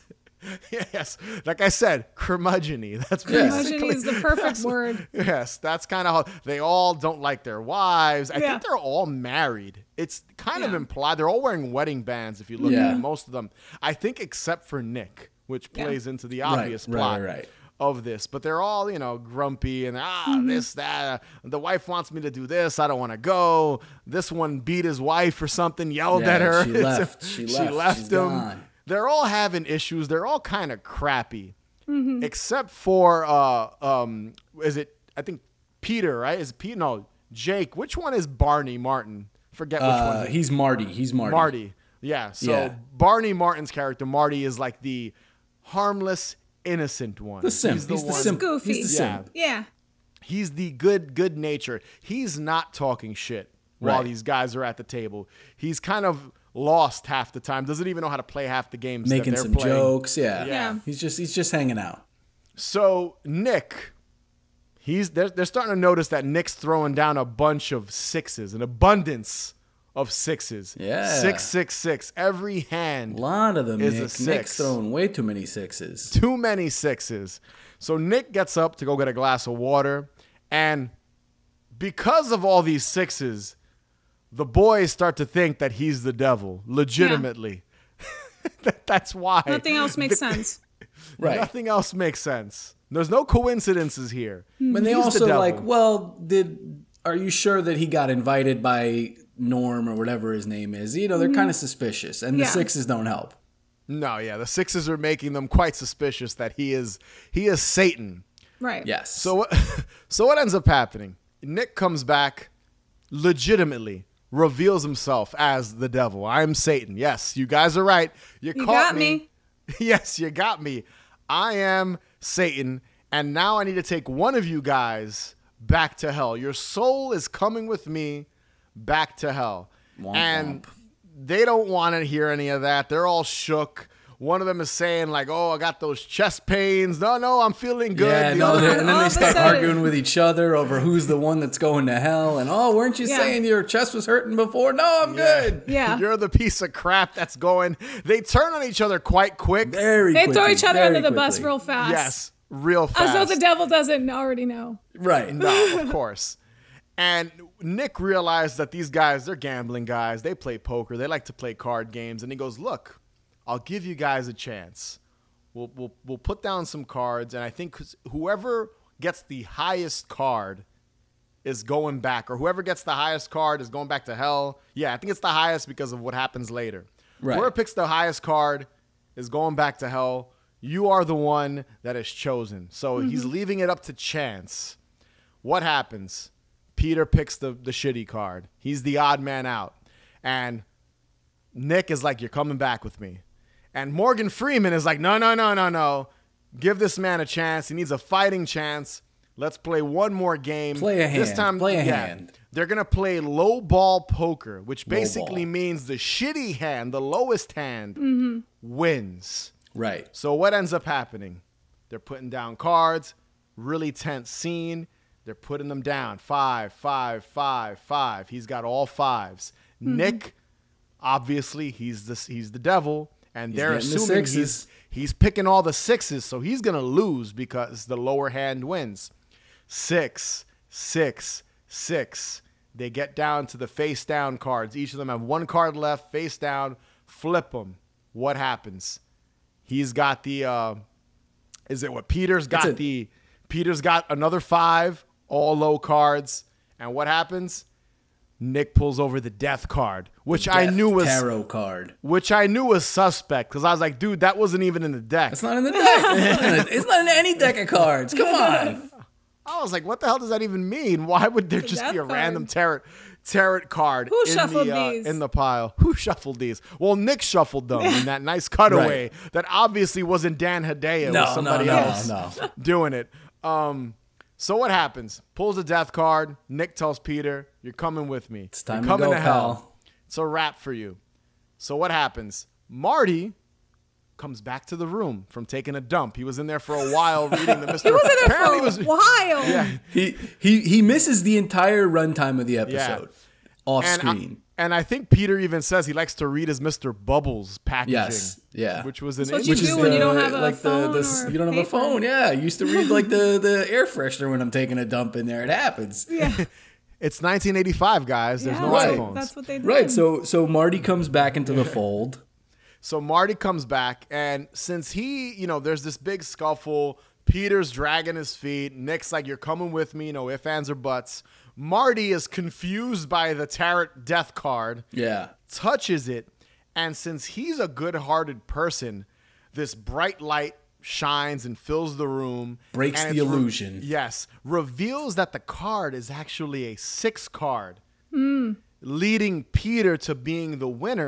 Yes. Like I said, curmudgeon-y. That's Yeah. basically. Curmudgeon is the perfect word. Yes, that's kind of how they all don't like their wives. I Yeah. think they're all married. It's kind of Yeah. implied. They're all wearing wedding bands if you look Yeah. at it, most of them. I think except for Nick, which plays into the obvious right, plot right. of this. But they're all, grumpy and this, that. The wife wants me to do this. I don't want to go. This one beat his wife or something, yelled Yeah, at her. she It's- left. She left. She's him. gone. They're all having issues. They're all kind of crappy. Except for is it I think Peter, right? Is it Pete? No, Jake. Which one is Barney Martin? Forget which one. He's Marty. He's Marty. Marty. Yeah. So Yeah. Barney Martin's character, Marty, is like the harmless, innocent one. The simp. He's the He's the one. simp. Goofy. He's the Yeah. simp. Yeah. He's the good natured. He's not talking shit while Right. these guys are at the table. He's kind of lost half the time. Doesn't even know how to play half the games that Making they're some playing. jokes. Yeah. Yeah. He's just hanging out. So Nick, they're starting to notice that Nick's throwing down a bunch of sixes, an abundance of sixes. Yeah. 666. Every hand. A lot of them, Is a Nick. six. Nick's throwing way too many sixes. Too many sixes. So Nick gets up to go get a glass of water, and because of all these sixes, the boys start to think that he's the devil, legitimately. That's why. Nothing else makes sense. Right. Nothing else makes sense. There's no coincidences here. And they He's the also devil. like, well, are you sure that he got invited by Norm or whatever his name is? You know, they're kind of suspicious, and the Yeah. sixes don't help. No, yeah, the sixes are making them quite suspicious that he is Satan. Right. Yes. So what ends up happening? Nick comes back, legitimately reveals himself as the devil. I'm Satan. Yes, you guys are right. You caught got me. Yes, you got me. I am Satan, and now I need to take one of you guys back to hell. Your soul is coming with me back to hell. Womp and womp. they don't want to hear any of that. They're all shook. One of them is saying like, "Oh, I got those chest pains. No, I'm feeling good." Yeah, The no, other- and then All they of a start sudden- arguing with each other over who's the one that's going to hell. And weren't you Yeah. saying your chest was hurting before? No, I'm good. Yeah. You're the piece of crap that's going. They turn on each other quite quick. Very. They throw quickly, each other very under the bus quickly. real fast. Yes, real As fast. though the devil doesn't already know. Right. No, of course. And Nick realized that these guys, they're gambling guys. They play poker. They like to play card games. And he goes, "Look, I'll give you guys a chance. We'll put down some cards, and I think whoever gets the highest card is going back, or whoever gets the highest card is going back to hell. Yeah, I think it's the highest because of what happens later. Right. Whoever picks the highest card is going back to hell. You are the one that is chosen." So he's leaving it up to chance. What happens? Peter picks the shitty card. He's the odd man out. And Nick is like, "You're coming back with me." And Morgan Freeman is like, no. Give this man a chance. He needs a fighting chance. Let's play one more game. Play a This hand. time, Play a hand. They're going to play low ball poker, which Low basically ball. means the shitty hand, the lowest hand, wins. Right. So what ends up happening? They're putting down cards, really tense scene. They're putting them down. 5, 5, 5, 5. He's got all fives. Nick, obviously, he's the devil, and they're getting the assuming sixes. he's picking all the sixes, so he's gonna lose because the lower hand wins. 6, 6, 6. They get down to the face down cards. Each of them have one card left, face down. Flip them. What happens? He's got the. Peter's got It's Peter's got another 5, all low cards, and what happens? Nick pulls over the death card, which I Death knew was suspect because I was like, dude, that wasn't even in the deck. It's not in the deck. It's not in any deck of cards. Come on. I was like, what the hell does that even mean? Why would there just death be a card. random tarot card Who shuffled these? in the pile? Who shuffled these? Well, Nick shuffled them in that nice cutaway that obviously wasn't Dan Hedaya. It was somebody else no. doing it. So what happens? Pulls a death card. Nick tells Peter, "You're coming with me. It's time You're to coming go, to hell. pal." It's a wrap for you." So what happens? Marty comes back to the room from taking a dump. He was in there for a while reading the Mr. He was in there Apparently for a while. Yeah. He misses the entire runtime of the episode off screen. And I think Peter even says he likes to read his Mr. Bubbles packaging. Yes, yeah. Which was an That's what you interesting. do when you don't have a phone or you don't have a paper. phone. Yeah, I used to read like the air freshener when I'm taking a dump in there. It happens. Yeah. It's 1985, guys. There's Yeah, no Right. iPhones. That's what they did. Right. So Marty comes back into the fold. So Marty comes back, and since there's this big scuffle, Peter's dragging his feet. Nick's like, "You're coming with me," no ifs, ands, or buts. Marty is confused by the tarot death card, Yeah. touches it, and since he's a good-hearted person, this bright light shines and fills the room. Breaks and the it's illusion. Yes. Reveals that the card is actually a 6 card, leading Peter to being the winner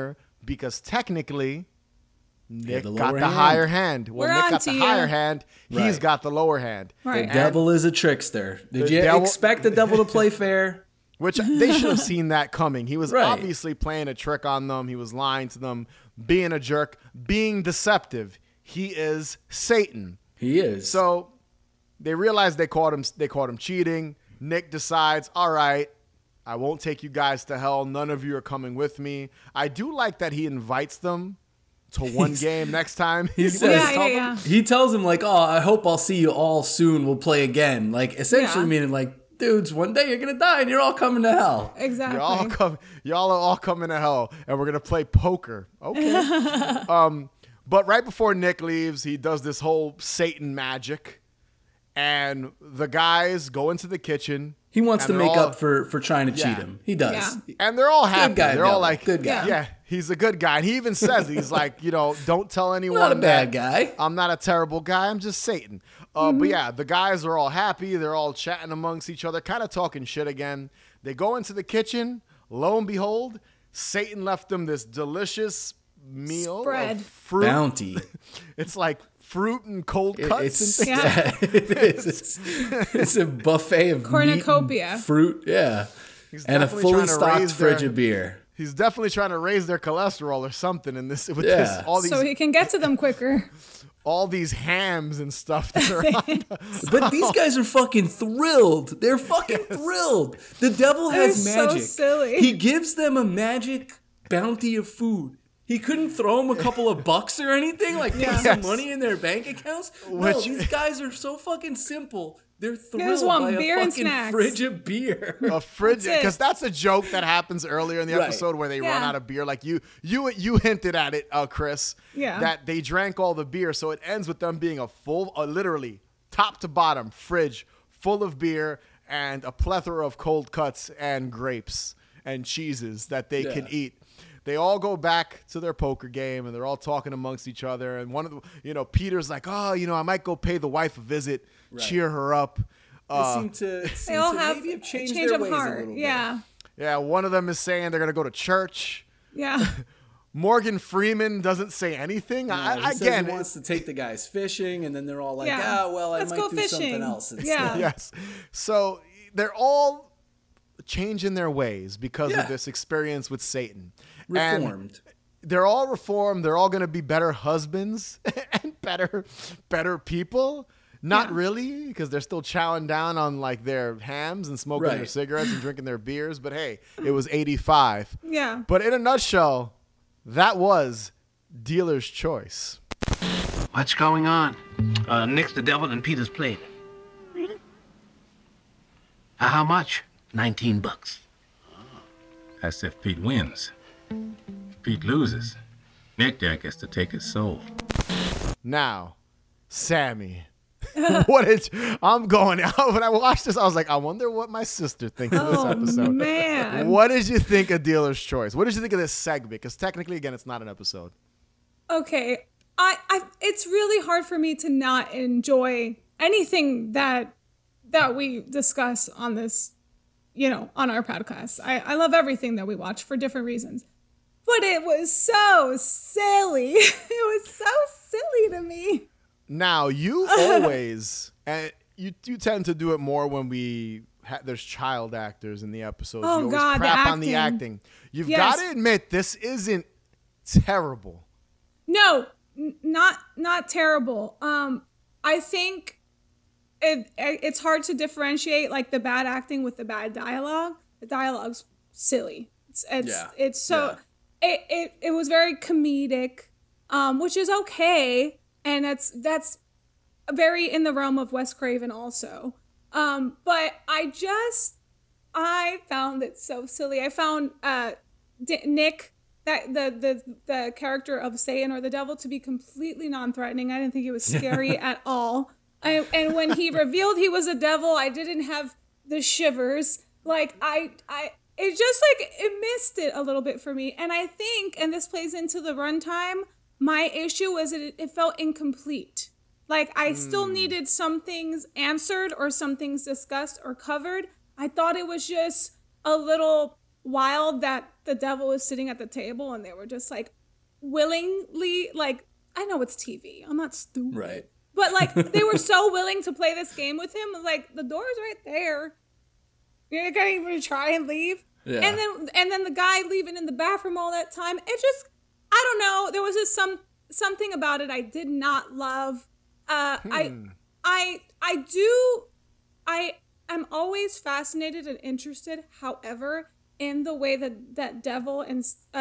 because technically Nick the got lower the hand. higher hand. Well, We're Nick on got to the you. higher hand. He's Right. got the lower hand. Right. The devil is a trickster. Did The you devil- expect the devil to play fair? Which they should have seen that coming. He was Right. obviously playing a trick on them. He was lying to them, being a jerk, being deceptive. He is Satan. He is. So they realized they caught him cheating. Nick decides, all right, I won't take you guys to hell. None of you are coming with me. I do like that he invites them to one game next time. He says, Yeah. he tells him like, "Oh, I hope I'll see you all soon. We'll play again." Like essentially Yeah. meaning like, dudes, one day you're gonna die and you're all coming to hell. Exactly. Y'all are all coming to hell, and we're gonna play poker. Okay. But right before Nick leaves, he does this whole Satan magic, and the guys go into the kitchen. He wants to and they're make all- up for trying to cheat Yeah. him. He does. Yeah. And they're all happy. guy, they're all devil. like, Good guy. Yeah, he's a good guy. And he even says, he's like, don't tell anyone. Not a bad that guy. I'm not a terrible guy. I'm just Satan. But yeah, the guys are all happy. They're all chatting amongst each other, kind of talking shit again. They go into the kitchen. Lo and behold, Satan left them this delicious meal Spread. of fruit. Bounty. It's like fruit and cold cuts It's and things. Yeah. it is. It's a buffet of meat Cornucopia. and fruit. Yeah. And a definitely fully trying to stocked raise fridge their- of beer. He's definitely trying to raise their cholesterol or something in this with Yeah. this all these so he can get to them quicker. all these hams and stuff that are on. But these guys are fucking thrilled. They're fucking thrilled. The devil has They're so magic. silly. He gives them a magic bounty of food. He couldn't throw them a couple of bucks or anything, like put some Yes. money in their bank accounts. No, Which- these guys are so fucking simple. They're thrilled want by beer a and fucking snacks. fridge of beer. A fridge, That's it. because that's a joke that happens earlier in the Right. episode where they run Yeah. out of beer. Like you hinted at it, Chris. Yeah. That they drank all the beer, so it ends with them being a full, literally top to bottom fridge full of beer and a plethora of cold cuts and grapes and cheeses that they can Yeah. eat. They all go back to their poker game and they're all talking amongst each other. And one of the, Peter's like, oh, I might go pay the wife a visit, cheer her up. They seem to They all have maybe have a changed change their of ways a heart. little bit. Yeah. Yeah, one of them is saying they're going to go to church. Yeah. Morgan Freeman doesn't say anything. He says Again, he wants to take the guys fishing, and then they're all like, Yeah. well, I Let's might go do fishing. something else instead. Yeah. yes. So they're all changing their ways because Yeah. of this experience with Satan. And Reformed. they're all reformed. They're all going to be better husbands and better people. Not really, because they're still chowing down on like their hams and smoking their Right. cigarettes and drinking their beers. But hey, it was 85. Yeah. But in a nutshell, that was Dealer's Choice. What's going on? Nick's the devil and Peter's played. How much? $19. That's if Pete wins. If Pete loses, Nick there gets to take his soul. Now, Sammy. I'm going out. When I watched this, I was like, I wonder what my sister thinks of this Oh, episode. man. What did you think of Dealer's Choice? What did you think of this segment? Because technically, again, it's not an episode. Okay. I it's really hard for me to not enjoy anything that we discuss on this, on our podcast. I love everything that we watch for different reasons. But it was so silly. It was so silly to me. Now, you always, and you tend to do it more when there's child actors in the episodes. Oh, you always God, the crap on the acting. acting. You've Yes. got to admit, this isn't terrible. No, not terrible. I think it's hard to differentiate like the bad acting with the bad dialogue. The dialogue's silly. It's so it was very comedic, which is okay, and that's very in the realm of Wes Craven also. But I found it so silly. I found Nick, that the character of Satan or the devil, to be completely non-threatening. I didn't think he was scary at all. And when he revealed he was a devil, I didn't have the shivers. Like it just like it missed it a little bit for me. And I think, and this plays into the runtime, my issue was that it felt incomplete. Like I still needed some things answered or some things discussed or covered. I thought it was just a little wild that the devil was sitting at the table and they were just like willingly, like, I know it's TV. I'm not stupid. Right. But like they were so willing to play this game with him. Like the door's right there. You're gonna even try and leave. Yeah. And then the guy leaving in the bathroom all that time. It just, I don't know. There was just something about it I did not love. I am always fascinated and interested, however, in the way that devil and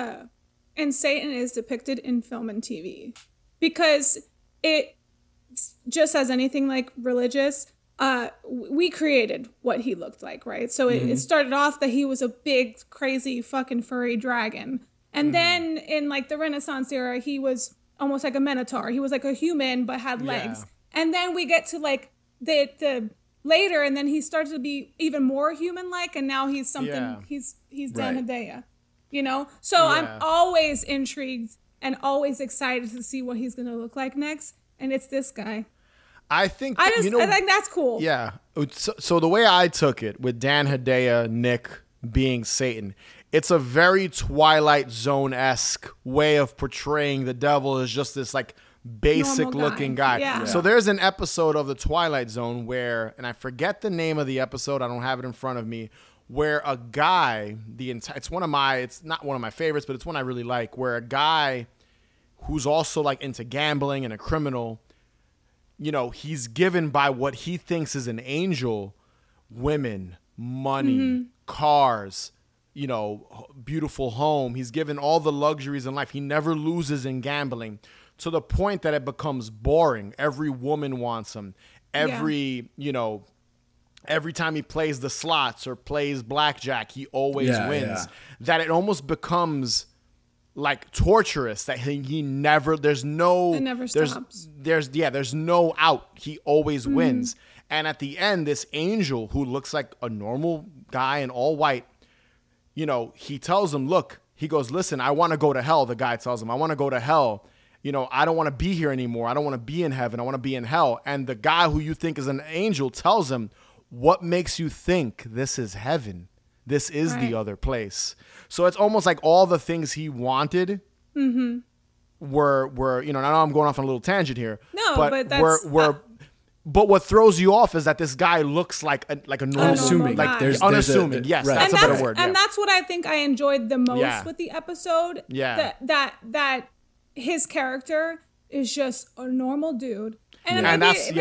Satan is depicted in film and TV, because it, just as anything like religious, we created what he looked like, right? So it started off that he was a big, crazy, fucking furry dragon. And then in like the Renaissance era, he was almost like a minotaur. He was like a human, but had legs. And then we get to like the later, and then he started to be even more human-like, and now he's something, he's Dan Hedaya, you know? So I'm always intrigued and always excited to see what he's going to look like next. And it's this guy. I think I think that's cool. Yeah. So the way I took it with Dan Hedaya, Nick being Satan, it's a very Twilight Zone-esque way of portraying the devil as just this like basic looking guy. Yeah. So there's an episode of the Twilight Zone where, and I forget the name of the episode, I don't have it in front of me, where a guy, it's not one of my favorites, but it's one I really like, where a guy who's also like into gambling and a criminal, you know, he's given by what he thinks is an angel, women, money, cars, you know, beautiful home. He's given all the luxuries in life. He never loses in gambling, to the point that it becomes boring. Every woman wants him. Every time he plays the slots or plays blackjack, he always wins. That it almost becomes like torturous, that he never, it never stops. There's no out. He always wins. And at the end, this angel who looks like a normal guy in all white, you know, he tells him, look, he goes, listen, I want to go to hell. The guy tells him, I want to go to hell. You know, I don't want to be here anymore. I don't want to be in heaven. I want to be in hell. And the guy who you think is an angel tells him, what makes you think this is heaven? This is the other place. So it's almost like all the things he wanted were, you know, I know I'm going off on a little tangent here. No, but that's... But what throws you off is that this guy looks like a normal, unassuming. Like unassuming. Yes, that's a better word. And that's what I think I enjoyed the most with the episode. Yeah. That his character is just a normal dude. And and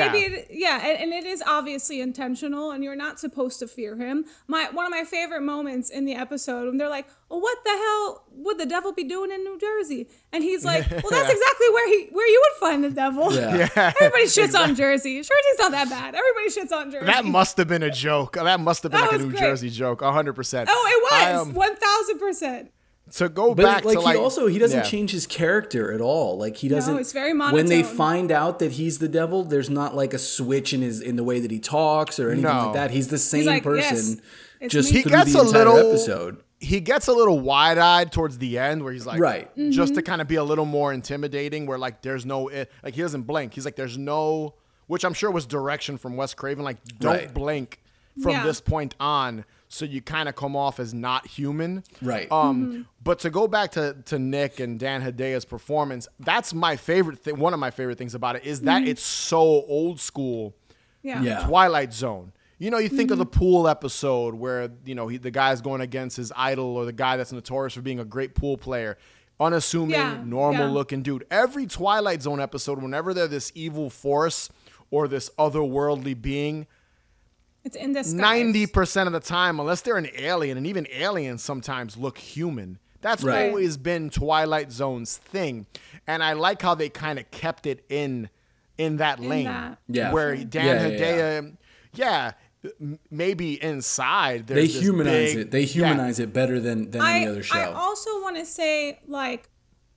it is obviously intentional, and you're not supposed to fear him. One of my favorite moments in the episode, when they're like, "Well, what the hell would the devil be doing in New Jersey?" And he's like, "Well, that's exactly where you would find the devil. Everybody shits on Jersey. Jersey's not that bad. Everybody shits on Jersey." That must have been a joke. That must have been like a New Jersey joke. 100%. Oh, it was 1,000%. To go back to like he doesn't change his character at all. Like he doesn't. No, it's very monotone. When they find out that he's the devil, there's not like a switch in the way that he talks or anything like that. He's the same person. Just he through gets the a entire little episode. He gets a little wide-eyed towards the end, where he's like, Mm-hmm. just to kind of be a little more intimidating. Where like there's no like he doesn't blink. He's like there's no, which I'm sure was direction from Wes Craven. Like don't blink from this point on. So you kind of come off as not human. Right. But to go back to Nick and Dan Hedaya's performance, that's my favorite thing. One of my favorite things about it is that it's so old school. Twilight Zone. You know, you think of the pool episode where, you know, the guy's going against his idol, or the guy that's notorious for being a great pool player. Unassuming, normal looking dude. Every Twilight Zone episode, whenever they're this evil force or this otherworldly being, it's in disguise. 90% of the time, unless they're an alien, and even aliens sometimes look human. That's always been Twilight Zone's thing. And I like how they kind of kept it in that lane. Where Dan Hedaya, maybe inside they humanize it. They humanize it better than any other show. I also want to say, like,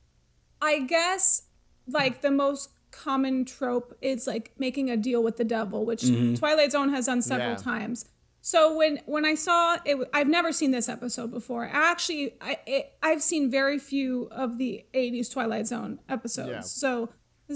I guess, like, the most common trope is like making a deal with the devil, which Twilight Zone has done several times. So when I saw it, I've never seen this episode before. I've seen very few of the 80s Twilight Zone episodes. So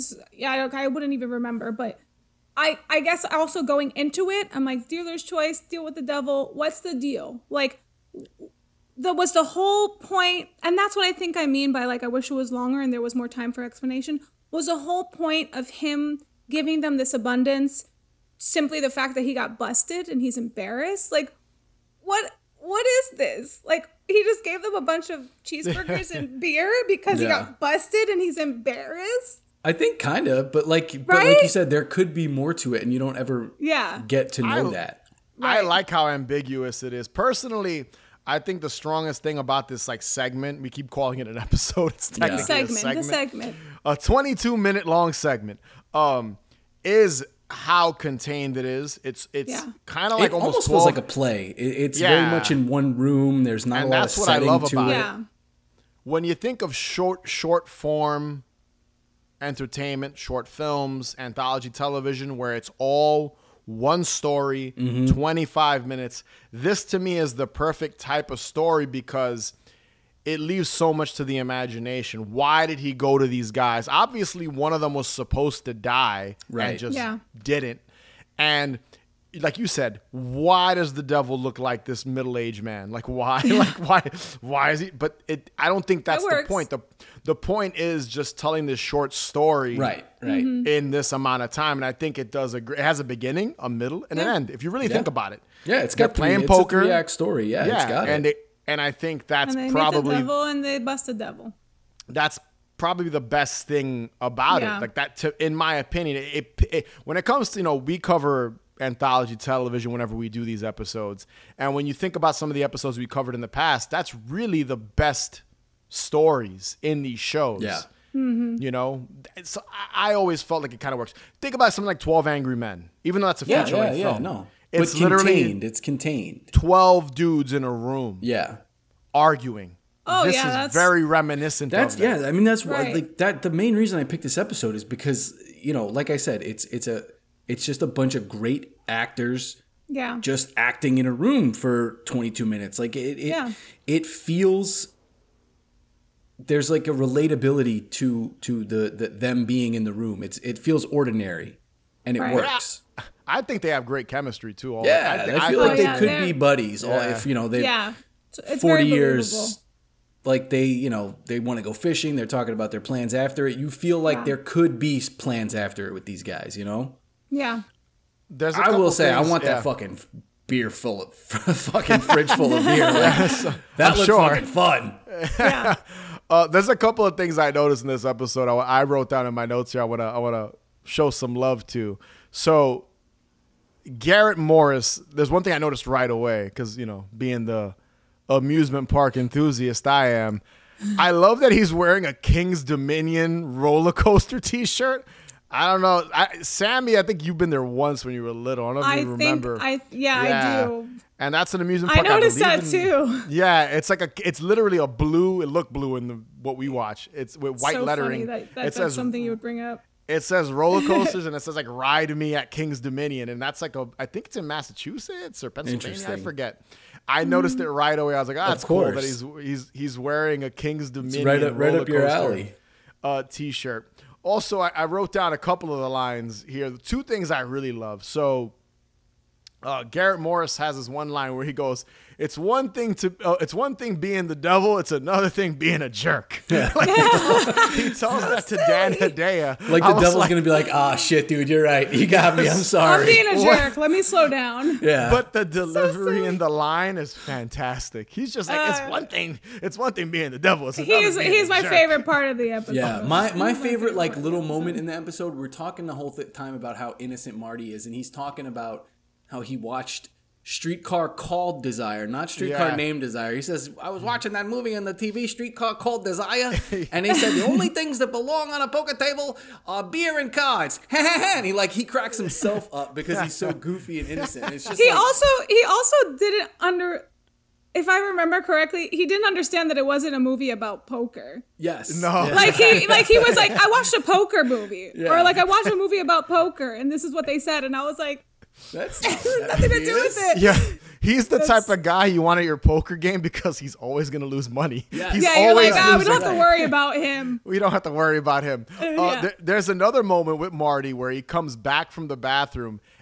I wouldn't even remember. But I guess also going into it, I'm like, dealer's choice, deal with the devil. What's the deal? Like, was the whole point, and that's what I think I mean by like I wish it was longer and there was more time for explanation, was the whole point of him giving them this abundance simply the fact that he got busted and he's embarrassed? Like, what is this? Like, he just gave them a bunch of cheeseburgers and beer because he got busted and he's embarrassed? I think kind of, but like you said, there could be more to it and you don't ever get to know that. I like how ambiguous it is. Personally, I think the strongest thing about this like segment, we keep calling it an episode. It's technically a segment. A 22-minute long segment is how contained it is. It's kind of like almost feels like a play. It's very much in one room. There's not a lot of setting to it. Yeah. When you think of short form entertainment, short films, anthology television, where it's all one story, 25 minutes. This to me is the perfect type of story because it leaves so much to the imagination. Why did he go to these guys? Obviously, one of them was supposed to die and just didn't. And like you said, why does the devil look like this middle-aged man? Like why? Why is he? But I don't think that's the point. The point is just telling this short story in this amount of time. And I think it does it has a beginning, a middle, and an end. If you really think about it. Yeah, it's got playing poker. It's a 3-act story. Yeah, it's got it. And I think that's and they probably meet the devil and they bust the devil. That's probably the best thing about it. Like that, in my opinion, it when it comes to, we cover anthology television whenever we do these episodes. And when you think about some of the episodes we covered in the past, that's really the best stories in these shows. Yeah. So I always felt like it kind of works. Think about something like 12 Angry Men, even though that's a feature-length film. No. It's It's contained. 12 dudes in a room. Yeah. Arguing. Oh, this is very reminiscent of that. Yeah, I mean, that's like that. The main reason I picked this episode is because, like I said, it's just a bunch of great actors just acting in a room for 22 minutes. Like it feels, there's like a relatability to the them being in the room. It feels ordinary and it works. I think they have great chemistry too. I feel like they could be buddies. If they 40 years, like they want to go fishing. They're talking about their plans after it. You feel like there could be plans after it with these guys. Yeah. I will say, I want that fucking beer full of fucking fridge full of beer. That looks fucking fun. Yeah. There's a couple of things I noticed in this episode. I wrote down in my notes here. I wanna show some love to. So Garrett Morris, there's one thing I noticed right away because being the amusement park enthusiast I am, I love that he's wearing a King's Dominion roller coaster T-shirt. I don't know, Sammy. I think you've been there once when you were little. I don't know if you remember. I do. And that's an amusement park. I noticed that too. Yeah, it's literally a blue. It looked blue in what we watch. It's with white lettering. Funny that's something you would bring up. It says roller coasters and it says like ride me at King's Dominion. And that's like I think it's in Massachusetts or Pennsylvania. I forget. I noticed it right away. I was like, that's cool that he's wearing a King's Dominion right up your alley T-shirt. Also, I wrote down a couple of the lines here. The two things I really love. So Garrett Morris has this one line where he goes, it's one thing being the devil, it's another thing being a jerk. He tells that to Dan Hedaya. Like the devil's going to be like, shit, dude, you're right. You got me. I'm sorry. I'm being a jerk. Let me slow down. Yeah. But the delivery in the line is fantastic. He's just like, it's one thing being the devil. It's he's my favorite part of the episode. Yeah. My favorite like little moment in the episode, we're talking the whole time about how innocent Marty is, and he's talking about how he watched Streetcar Called Desire, not Streetcar Named Desire. He says, I was watching that movie on the TV, Streetcar Called Desire, and they said the only things that belong on a poker table are beer and cards. And he cracks himself up because he's so goofy and innocent. It's just he also didn't if I remember correctly, he didn't understand that it wasn't a movie about poker. Yes. No. Yeah. Like he was like, I watched a poker movie. Yeah. Or like I watched a movie about poker and this is what they said. And I was like, that's nothing to do with it. Yeah, he's the type of guy you want at your poker game because he's always going to lose money. Yes. He's you're always like, we don't have to worry about him. We don't have to worry about him. There's another moment with Marty where he comes back from the bathroom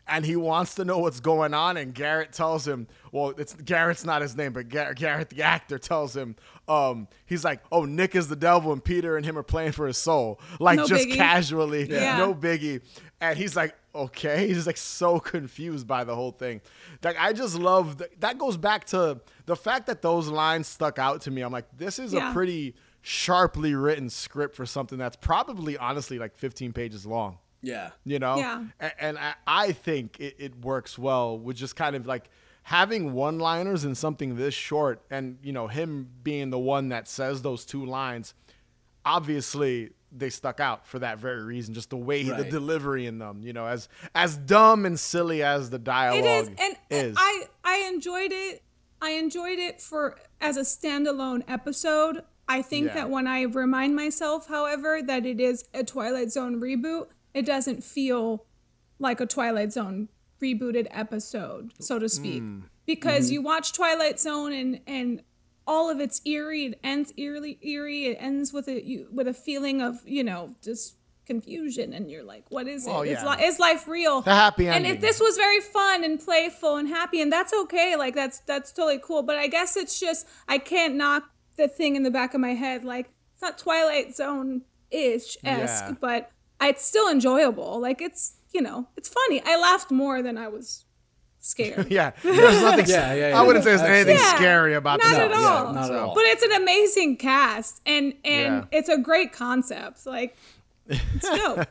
and he wants to know what's going on, and Garrett tells him, well, Garrett's not his name, but Garrett the actor tells him, he's like, oh, Nick is the devil and Peter and him are playing for his soul, like No just biggie. casually, Yeah. no biggie. And he's like, okay, he's like so confused by the whole thing. Like, I just love that goes back to the fact that those lines stuck out to me. I'm like, this is a pretty sharply written script for something that's probably honestly like 15 pages long. Yeah. You know? Yeah. And I think it works well with just kind of like having one-liners in something this short, and, you know, him being the one that says those two lines, obviously they stuck out for that very reason, just the way the delivery in them, you know, as dumb and silly as the dialogue It is, and is. I enjoyed it. I enjoyed it for as a standalone episode. I think Yeah. that when I remind myself, however, that it is a Twilight Zone reboot, it doesn't feel like a Twilight Zone rebooted episode, so to speak. Because you watch Twilight Zone and all of it's eerie. It ends eerily eerie. It ends with a feeling of, you know, just confusion, and you're like, what is it? Oh, Is, yeah. is life real? The happy And ending. this was very fun and playful and happy, and that's okay. Like that's totally cool. But I guess it's just I can't knock the thing in the back of my head. Like, it's not Twilight Zone-ish esque, Yeah. but it's still enjoyable. Like, it's, you know, it's funny. I laughed more than I was scared. Yeah, there's nothing. Yeah, I wouldn't say there's anything Yeah, scary about not this at episode. all. Yeah, not at all. But it's an amazing cast, and Yeah. it's a great concept. Like, it's dope.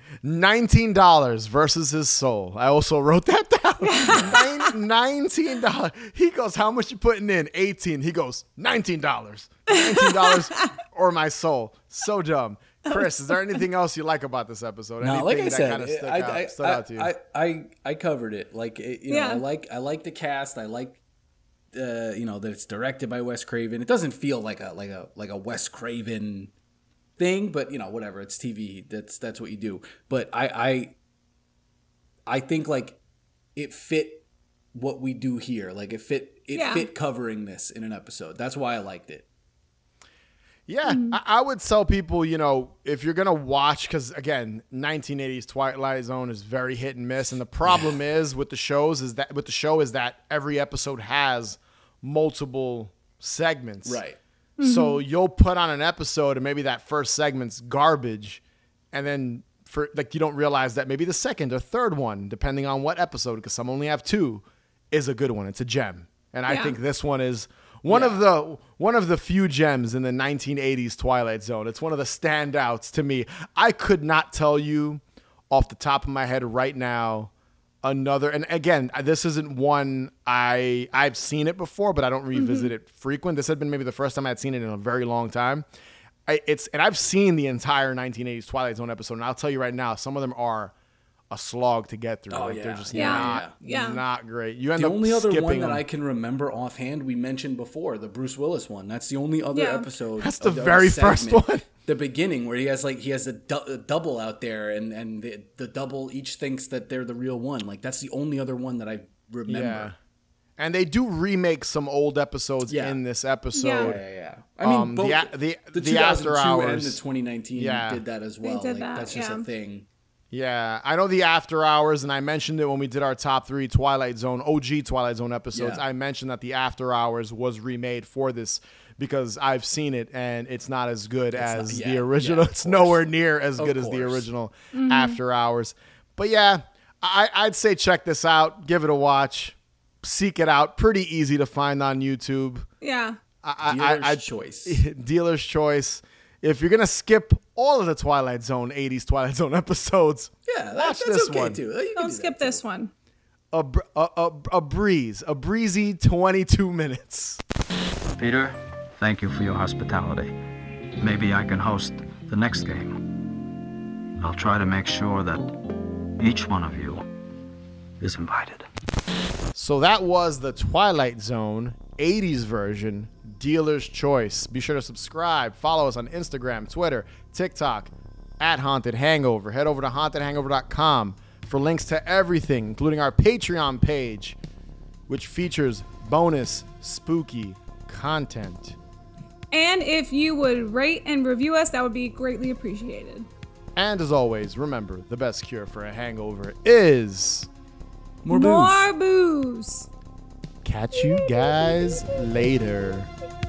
$19 versus his soul. I also wrote that down. $19. He goes, how much you putting in? 18. He goes, $19. $19 or my soul. So dumb. Chris, is there anything else you like about this episode? No, Anything like I that said, kind of stood out to you? I covered it. Like, you know, Yeah. I like the cast. I like, you know, that it's directed by Wes Craven. It doesn't feel like a Wes Craven thing, but you know, whatever. It's TV. That's what you do. But I think like it fit what we do here. Like it fit covering this in an episode. That's why I liked it. Yeah, I would tell people, you know, if you're going to watch, because again, 1980s Twilight Zone is very hit and miss. And the problem is with the show is that every episode has multiple segments. Right. So you'll put on an episode and maybe that first segment's garbage. And then for like, you don't realize that maybe the second or third one, depending on what episode, because some only have two, is a good one. It's a gem. And I Yeah. think this one is one of the few gems in the 1980s Twilight Zone. It's one of the standouts to me. I could not tell you off the top of my head right now another, and again, this isn't one I've seen it before, but I don't revisit it frequent. This had been maybe the first time I'd seen it in a very long time. And I've seen the entire 1980s Twilight Zone episode, and I'll tell you right now, some of them are a slog to get through. Oh, Like, yeah. They're just Yeah. not great. You end The up only other skipping one that them. I can remember offhand, we mentioned before, the Bruce Willis one. That's the only other Yeah. episode. That's the of very first segment. one. The beginning where he has a double out there, and the double each thinks that they're the real one. Like that's the only other one that I remember. Yeah. And they do remake some old episodes Yeah. in this episode. Yeah. I mean, both the the 2002 After Hours and the hours. 2019 Yeah. did that as well. did Like, that, that's just yeah. a thing. Yeah, I know the After Hours, and I mentioned it when we did our top 3 Twilight Zone, OG Twilight Zone episodes. Yeah. I mentioned that the After Hours was remade for this because I've seen it, and it's not as good as not- the yeah, original. yeah, of It's course. nowhere near as Of good as the course. original After Hours. But yeah, I'd say check this out. Give it a watch. Seek it out. Pretty easy to find on YouTube. Yeah. Dealer's choice. Dealer's choice. If you're gonna skip all of the Twilight Zone 80s Twilight Zone episodes, Yeah, watch that's this okay one. too. You can Don't do skip that, this too. one. a breezy 22 minutes. Peter, thank you for your hospitality. Maybe I can host the next game. I'll try to make sure that each one of you is invited. So that was the Twilight Zone 80s version, Dealer's Choice. Be sure to subscribe, follow us on Instagram, Twitter, TikTok, at Haunted Hangover. Head over to hauntedhangover.com for links to everything, including our Patreon page, which features bonus spooky content. And if you would rate and review us, that would be greatly appreciated. And as always, remember, the best cure for a hangover is More More booze. Catch you guys later.